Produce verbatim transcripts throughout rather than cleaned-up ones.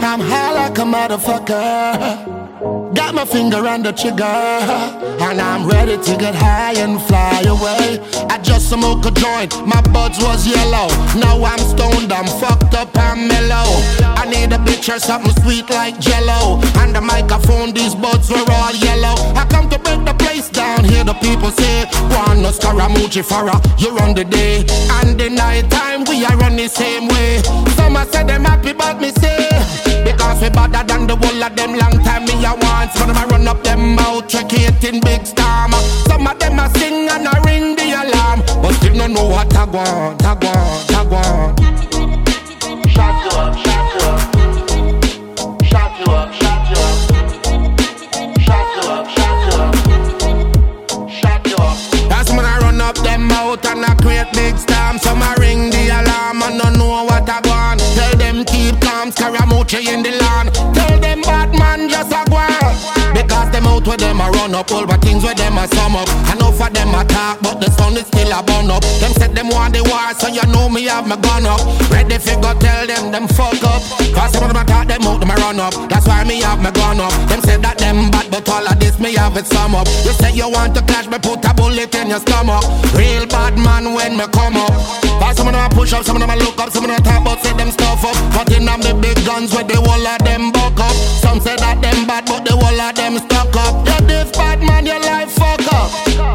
I'm high like a motherfucker. Got my finger on the trigger, and I'm ready to get high and fly away. I just smoked a joint, my buds was yellow. Now I'm stoned, I'm fucked up, I'm mellow. I need a bitch or something sweet like Jello. And the microphone, these buds were all yellow. I come to break the place down, hear the people say, "One no Scaramucci for a, you run the day." And the night time, we are run the same way. Some I say them happy, but me say, because we better than the whole of them. Long time me a want, some of them I run up them mouth, check it in big storm. Some of them I sing and I ring the alarm, but still no know what I want, I want, I want. Shut you up, shut you up. Shut you up, shut you up. Shut you up, shut you up. Shut you up. That's when I run up them mouth and I create big storm. Some I ring the alarm and don't know what I want. Tell them keep calm, Scaramucci in the land. Tell them Batman just a go on. Because them out with them a run up, all the things with them a sum up. Enough of them a talk, but the sun is still a burn up. Them said them want the war, so you know me have my gun up. Ready fi go tell them, them fuck up. Cause some of them a talk, them out, them a run up. That's why me have my gun up. Them said that them bad, but all of this me have it sum up. You say you want to clash, me put a bullet in your stomach. Real bad man when me come up. Cause some of them a push up, some of them a look up, some of them a talk, but say them stuff up. But in them the big guns with the whole of them buck up. Some say that them bad, but the whole of them stuck up. Yeah, this bad man, your life fuck up.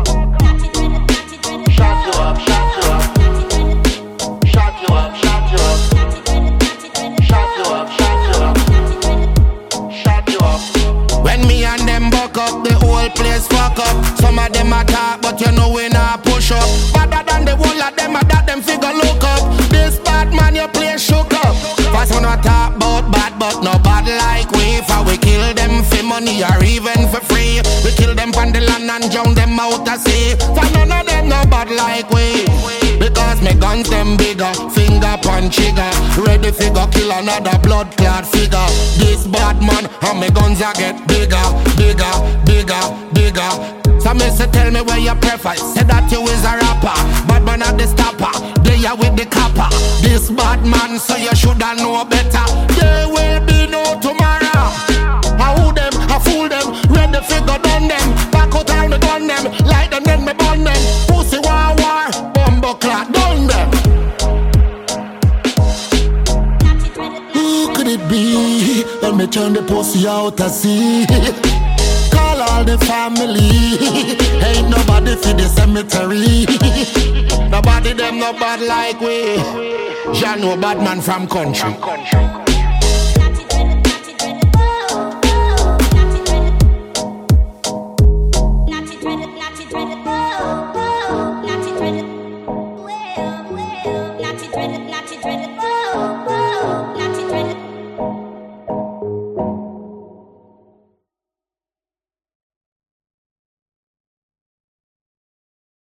Shut you up, shut you up. Shut you up, shut you up. Shut you up, shut you up. Shut you up. When me and them buck up, the whole place fuck up. Some of them a talk, but you know we not push up. Better than the whole of them, a that them figure look up. This bad man, your place shook up. First one I talk about bad, but no bad like we. For we kill them for money or even for free. We kill them from the land and drown them out of sea. For none of them no bad like we. Because me guns them bigger, finger punch trigger. Ready figure kill another blood clot figure. This bad man and me guns a get bigger, bigger, bigger, bigger. So me say tell me where you prefer. Say that you is a rapper, bad man at the stopper. They are with the copper. This bad man, so you shoulda know better. There will be no tomorrow. I who them, I fool them. Ready figure done them. Back out on the gun them. Light them then me burn them. Pussy war war, bumbo clot done them. Who could it be? When me turn the pussy out to sea. Call all the family. Ain't nobody for the cemetery. Nobody them no bad like we. Jah know bad man from country.